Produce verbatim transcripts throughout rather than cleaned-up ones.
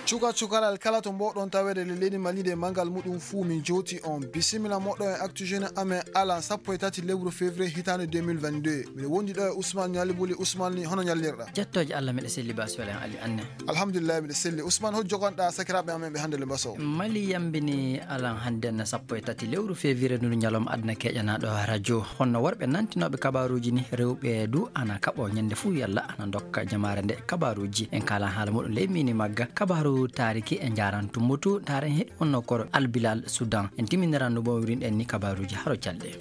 cuka cukalal kala to mboɗon tawede le leydi malide mangal muɗum fuu min joti on bisimila moɗo e actu jeune amen ala sappo e tati lewru février hitande deux mille vingt-deux miɗe wondi ɗo e Ousmane Ñalibuli. Ousmane ni hono ñallirɗa? jettoje Allah miɗa selli baswele ali anne alhamdulillah miɗa selli. Ousmane ho jogonɗa sakiraɓe amen ɓe hande le mbaso mali yambini alan handen sappo e tati lewru février ndu ñalom adna keƴanaɗo radio honno worɓe nantinoɓe kabaruji ni rewɓe du ana kaɓo ñande fuu yalla ana dokka jamare nde kabaruji en kala haala muɗum ley mini magga kabaru tariki e jaran tummutu taren he honno koro albilal Soudan en timiniran no bawrin en ni kabaruji haro calde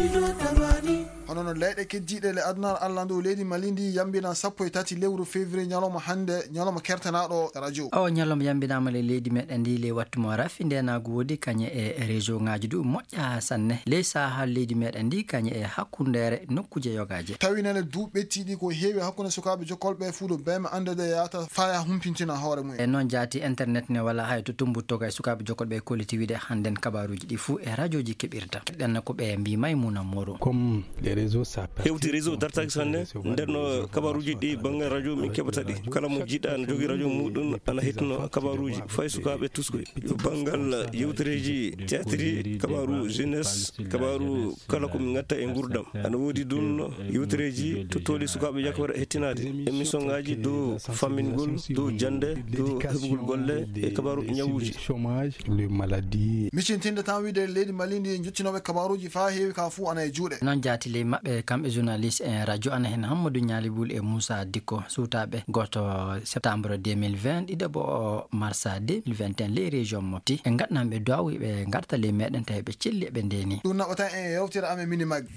hono no leyɗe keddiɗe le adnar Allah ndu leydi malindi yambina sappo e tati lewru février ñaloma hande ñaloma kertanaɗo radio o ñaloma yambinama le leydi meɗen ndi le wattumo rafi ndenago wodi kañe e région ngaji du moƴƴa sanne ley sahal leydi meɗen ndi kañe e hakkundere nokkuje yogaje tawinene duuɓi ɓettiɗi ko heewi hakkude sukaɓe jokkolɓe fuu ɗo bema andede yata faya humpintina hoore mum e noon jaati internet ne walla hay to tumbuttoga e sukaɓe jokkolɓe e kolliti wiide handen kabaruji ɗi fuu e radio ji keɓirta ɗenna ko ɓe mbi Maymuna Moro comme les réseaux ça hewti réseau dartaki sanne ndenno kabaruji ɗi banggal radio min keɓata ɗi kala mo jiɗɗa ne jogui radio muɗum ana hetno kabaruji fay sukaɓe tuskoy yo banggal yewtereji théâtre kabaru jeunesse kabaru kala komin gatta e gurdam ana woodi dun yewtereji to toli sukaɓe jakora hettinade émission ngaji do fammingol do jande do heɓugol golle e kabaru ñawuji chômage le maladie micintinde tan wiide leydi malindi jottinoɓe kabaruji fa heewi ka fuu ana e juuɗe noon jaati ley maɓɓe kamɓe journaliste en radio ana hen Hammadou Ñalibul e Moussa Dikko suutaɓe goto septembre deux mille vingt ɗiɗaɓo mars deux mille vingt et un ley région Mopti e gaɗnamɓe duwawi ɓe garta ley meɗen tawi ɓe celli eɓe ndeni ɗum naɓata en yewtere amen mini maggi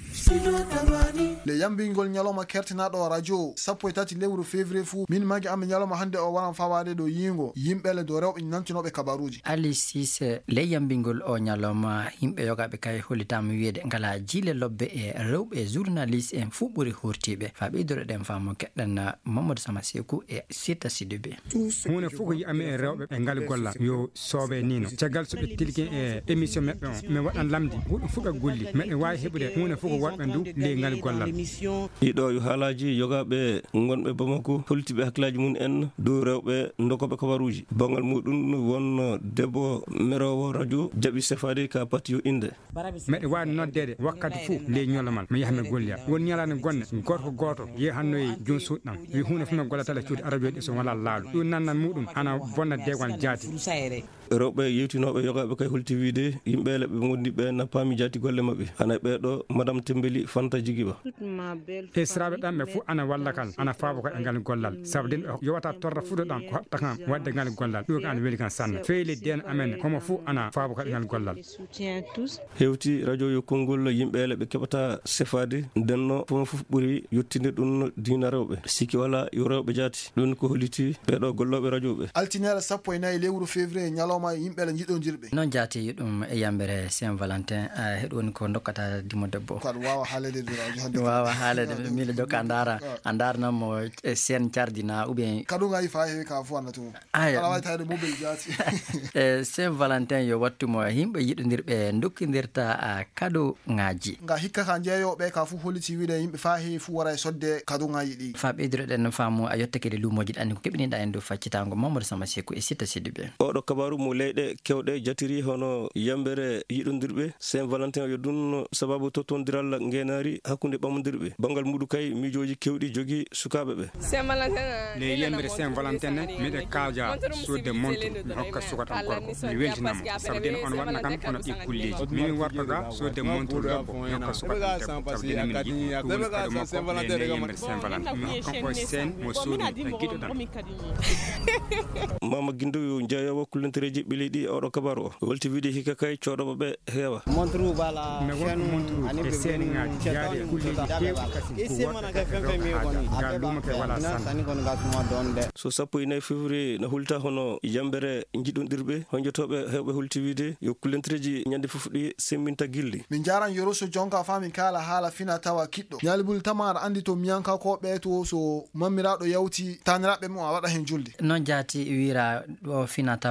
le yambingol ñaloma kertinaɗo radio sappo e tati lewru février fuu min maggi amen ñaloma hande o waran fawade ɗo yingo yimɓele do rewɓe nantinoɓe kabaruji Ali Cissé ley yambingol o ñaloma yimɓe yogaɓe kay hollitama wiide ngala jiile lobbe e rewɓe journaliste en fuu ɓuuri hurtiɓe fa ɓeydore ɗen famo keɗɗen Mamadou Sama Sekou e Sita Sidibé hunde fof ko yiyami e rewɓe e ngal gollal yo soobe nino caggal so ɓe tilki e émission meɓɓe o mi waɗan lamdi huɗum fof ɓe golli meɗe wawi heɓude hunde fof ko wonɓe ndu ley ngal gollal ɗiɗo yo haalaji yogaɓe gonɓe Bamako holtiɓe hakkillaji mum en dow rewɓe dokoɓe kabaruji bangal muɗum won debbo merowo radio jaaɓi sefade ka patti yo inde meɗe wawi noddede wakkati fou ley ñolomal mi yaha mi golliya won ñalade gonne goto ko goto yeehannoye joni suuɗɗam wi hunde fof mi gollatala cuuɗi radio ɗi so wala laalu ɗum nannan muɗum ana bonna degal jaati rewɓe yewtinoɓe yogaɓe kay holti wiide yimɓele ɓe gondiɓe na paami jaati golle mabɓe ana ɓeɗo madame Tembeli Fanta Djigiba e siraɓe ɗan ɓe fof ana walla kal ana faabo ko e ngal gollal sabu den yowata torra fuɗo ɗan ko haɓta kam wadde ngal gollal ɗum ko ana weeli kan sanne feeli den amen homo fof ana faabo ko e ngal gollal hewti radio yo konngol yimɓele ɓe keɓata sefade ndenno fof fof ɓuuri yettinde ɗum dina rewɓe sikki wala yo rewɓe jaati ɗum ko holliti ɓeɗo golloɓe radio ɓe altinere sappo e nayyi lewru février ñalawma yimɓele jiɗodirɓe noon jaati ɗum e yambere Saint Valentin heɗoni ko dokkata dimo debbo ko wawa haalede ɗum wawa haalede mila jokka a daara a daarnamo sen cardina ou bien kaɗugayi fa heewi ka fo annata mum ala wawi tawde mobile jaati e Saint Valentin yo wattumo yimɓe yiɗodirɓe dokkidirta cadeau ngaji nga hikka ka jeeyoɓe ka fo holliti wiide yimɓe fa heewi fo wara e sodde cadeau ngaji ɗi fa ɓeydiroɗen faamu a yettakede lumoji ɗanni ko keɓiniɗa en dow faccitango Mamadou Sama Sekou e Sita Sidibé oɗo kabaru mo leyɗe kewɗe jatiri hono yambere yiɗodirɓe Saint Valentin yo ɗum sababu tottodiral ngenari hakkude ɓamodirɓe bangal muɗum kay miijoji kewɗi jogui sukaɓe ɓe le yambere Saint Valentin miɗe kaaja sodde montre mi hokka sukatan gorko mi weltinamo sabu den on waɗna kam hono ɗi kulleji mimi warta ga sodde montre debbo mi hokka sukatan debbo sabu den min yiɗi ɗum woni kado makko le yambere Saint Valentin mi hokka ko sen mo sodi e giɗoɗan mama guindo yo jeeyowo kullentereji ɓileɗi oɗo kabaru o wolti wiide hikka kay coɗoɓe ɓe heewa montre bala mi won montre e sen ngaji jaari e kulleji kewɗi kasi ko ga ɗum ke wala san so sappo e nayyi février no hulta hono yambere jiɗodirɓe honjotoɓe hewɓe hulti wiide yo kullentereji ñande fof ɗi semminta gilli min jaran yoroso jonka fa min kala haala fina tawa kiɗɗo Ñalibul tamara andi to miyanka ko ɓe to so mammiraɗo yawti taniraɓe mum a waɗa hen julde noon jaati wira ɗo fina tawa ana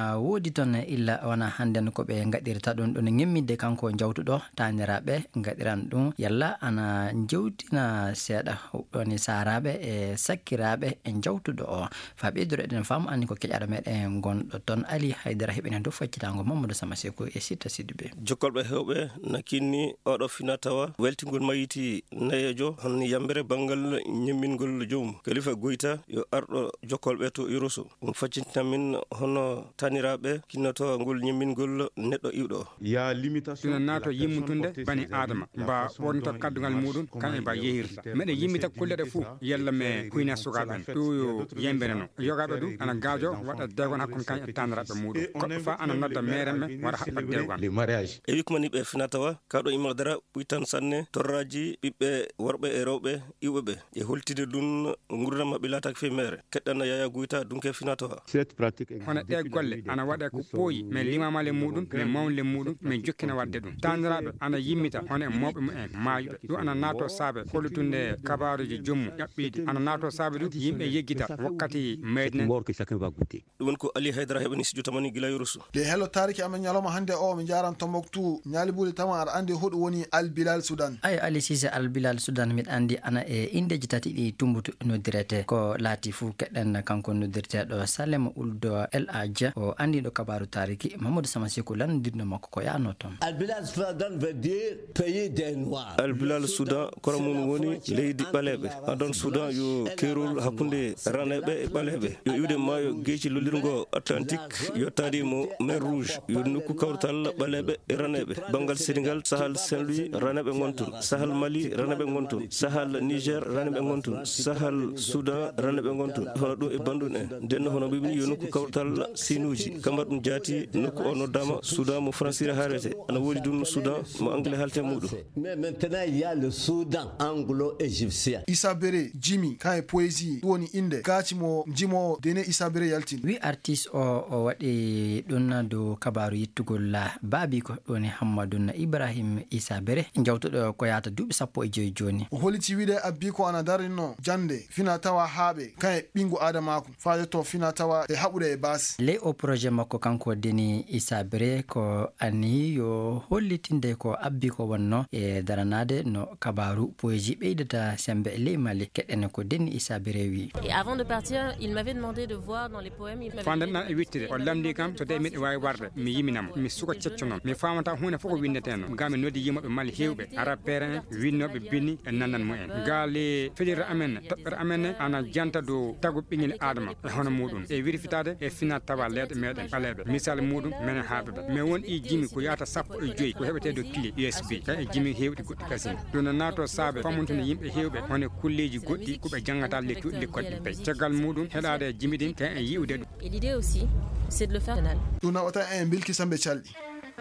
na wodi ton illa wana handen ko be ngadirta don don ngemmide kanko jawtudo tanirabe ngadiran dum yalla ana jawtina seda woni sarabe e sakkirabe en jawtudo o fabe dure den fam an ko kejara meden gondo ton Ali Haydara hebina do faccitango Mamadou Samaseko e sita sidbe jokkolbe hewbe nakinni odo finatawa weltingol mayiti nayejo hon yambere bangal nyemmingol jom Khalifa Goita yo ardo jokkolbe to iroso um faccintamin hono tanirabe kinato ngol nyemmingol neddo iwdo ya limitation nato yimmutunde bani adama ba wonta kaddugal mudun kan e ba yehirta mede yimmita kullede fu yalla me kuyna sukaben to yo yembere no yogabe du ana gaajo wada degon hakkon kan e tanirabe mudun ko fa ana nodda mereme wara habba degon le mariage e wikmani be finatawa kado imadara buitan sanne torraji bibbe worbe e rewbe iwbe e holtide dun ngurna mabbe latak fe mere keddana Yaya Goita dunke finatawa cette pratique ona de golle ana wada ko poyi me limamale mudun me mawnle mudun me jokkina wadde dum tanirabe ana yimmita hono mawbe mu en maayube du ana nato sabe holutunde kabaruji jommu yabbidi ana nato sabe du yimbe yeggita wakkati medne gorko chacun va goûter dum ko Ali Haydara hebani studio tamani gila yurusu de hello tariki amen nyaloma hande o mi jaran Tombouctou nyali buli tama ar ande hodo woni Al Bilal Sudan ay Ali Cissé Al Bilal Sudan mit andi ana e indeji tati di tumbutu no direte ko lati fu kedden kanko no direte do Salem Uldo El Adja o andi do kabaru tariki Mamadou Samaseko lan dinno makko ko yano ton Al Bilal Sudan veut dire pays des noirs Al Bilal Sudan koramun woni leydi balebe adon Sudan yo kerol hakunde ranebe e balebe yo yude mayo geeci lolirgo Atlantique yo tadi mo mer rouge yo nokku kawtal balebe e ranebe bangal Senegal Sahel Saint-Louis ranebe ngontun Sahel Mali ranebe ngontun Sahel Niger ranebe ngontun Sahel Sudan ranebe ngontun hono do e bandun en den hono bibini yo nokku kawtal sinuji kambar dum jati nokku ono dama Sudan mo francire harete ana wodi dum Sudan mo anglais halte mudu mais maintenant il y a le Soudan anglo-égyptien Issa Bere Jimmy kay poésie woni inde gaati mo jimo dene Issa Bere yaltin wi artiste o o wadi donna do kabaru yittugol la babi ko doni Hammadun Ibrahim Issa Bere jawtudo ko yata dubi sappo e joyi joni o holiti wide abbi ko ana darino jande fina tawa haabe kay bingu adamako faaje to fina tawa e habude e bas le o projet makko kanko deni Issa Bere ko ani yo hollitinde ko abbi ko wonno e daranade no kabaru poésie beydata sembe le mali kedene ko deni Issa Bere wi et avant de partir il m'avait demandé de voir dans les poèmes il fandana e wittide o lamdi kam so de mi way warde mi yiminam mi suko ceccio non mi famata hunde foko windeteno gami noddi yimobe mali hewbe ara pere winnobe bini e nanan mu en gali fedira amen tobbere amen ana janta do tagu bingil adama e hono mudum e wirifitade e fina tawa lede meden balebe misal mudum men haabe me won i jimi ko yata sappo e joyi ko hebete do clé U S B kay jimi hewdi goddi kasin dona nato sabe famuntene yimbe hewbe hono kulleji goddi ko be jangata le tudde koddi be tagal mudum hedade jimidin kay e yiwde dum et l'idée aussi c'est de le faire canal duna wata en bilki sambe chaldi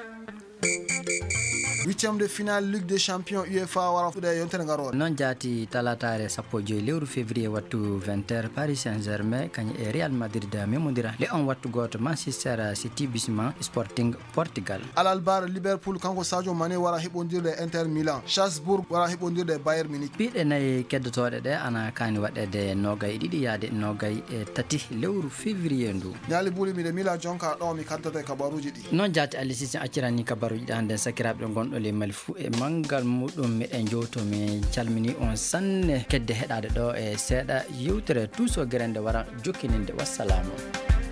huitième de finale Ligue des Champions UEFA wara fude yontere ngaro non jati talatare sappo joyi lewru février wattu vingt heures Paris Saint-Germain kany e Real Madrid memodira le on wattu goto Manchester City bisma Sporting Portugal Al-Albar Liverpool kanko Sadio Mané wara hebondirde Inter Milan Strasbourg wara hebondirde Bayern Munich bide nay keddotode de ana kani wadede nogay didi yaade nogay e tati lewru février ndu nyali buli mi de Milan jonka do mi kaddata kabaruji di non jati Alice accirani kabaruji dande sakirabe gon le malfu e mangal mudum meden joto mi calmini on sanne kedde hedade do e seeda yewtere tuso grande wara jokkininde wassalamu